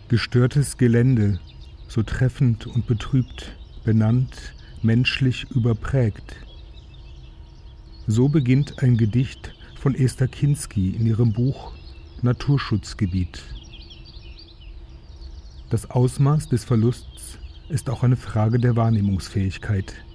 Gestörtes Gelände, so treffend und betrübt, benannt, menschlich überprägt. So beginnt ein Gedicht von Esther Kinsky in ihrem Buch Naturschutzgebiet. Das Ausmaß des Verlusts ist auch eine Frage der Wahrnehmungsfähigkeit.